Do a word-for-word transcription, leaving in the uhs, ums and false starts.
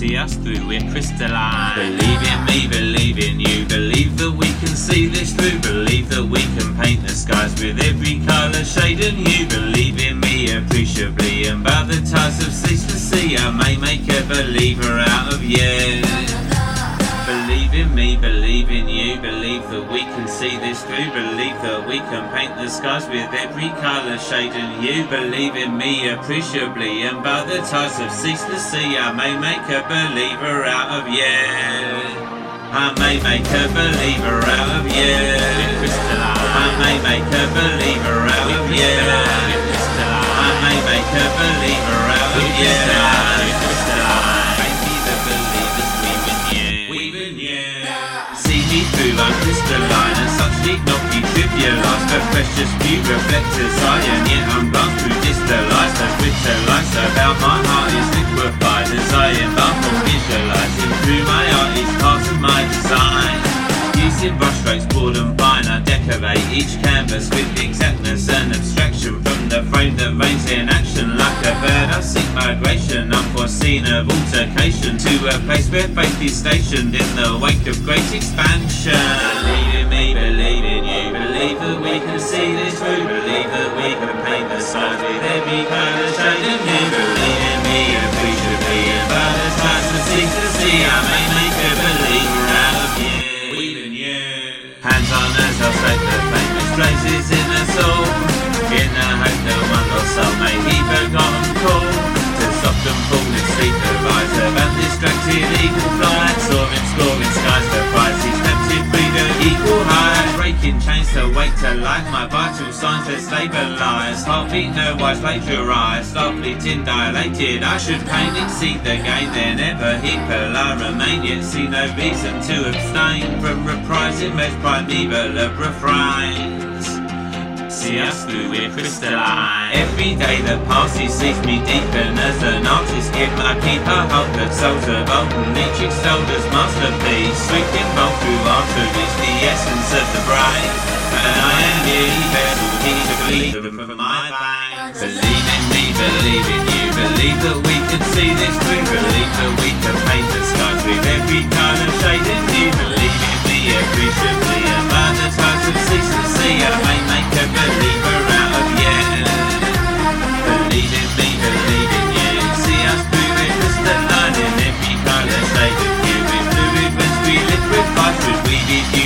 see us through, we're crystalline. Believe in me, believe in you, believe that we can see this through, believe that we can paint the skies with every colour, shade and hue. Believe in me appreciably, and by the tides of cease to see, I may make a believer out of you. Believe in me, believe in you, believe that we can see this through, believe that we can paint the skies with every colour, shade and hue. Believe in me appreciably, and by the tides of cease to see, I may make a believer out of you. I may make a believer out of you. I may make a believer out of you. I may make a believer out of you. Through I'm crystalline, and such need not be trivialised, but precious few reflectors I am, yet I'm gone through distalized and crystallised about my heart is liquefied as I embark on visualising through my art each part of my design. Using brushstrokes broad and fine, I decorate each canvas with exactness and abstraction from the frame that reigns in action. Like a bird I seek migration, unforeseen of altercation, to a place where faith is stationed in the wake of great expansion. Believe in me, believe in you, believe that we can see this through, believe that we can paint the skies with every colour, shade and hue. Believe in me appreciably, and by the times of cease to see, I may make a believer out of you. Hands on as I'll state the famous phrases in the soul, in the hope that one lost soul may he forgotten call, to soft and falling sleep the rise of undistracted eagle flight, soaring, scoring skies for prize, he's tempted freedom equal height, breaking chains to wake to life, my vital signs to stabilise, heartbeat no wise plagiarised, start bleating dilated, I should pain exceed the gain, then ever heed will I remain, yet see no reason to abstain from reprising most primeval of refrains. See us through, we're crystalline. Every day that passes sees me deepen as an artist, give my keeper hope that souls of old and each extolled as masterpiece, swift involved through art to reach the essence of the brain, and I am merely vessel, he to believe them from my veins. Believe in me, believe in you, believe that we can see this through, believe that we can paint the skies with every colour, shade and hue. Believe in me appreciably, and by the times of cease to see, I may make a believer out of you. Believe in me, believe in you, see us through with crystalline in every colour, shade and hue. With fluid when we liquefy, should we give you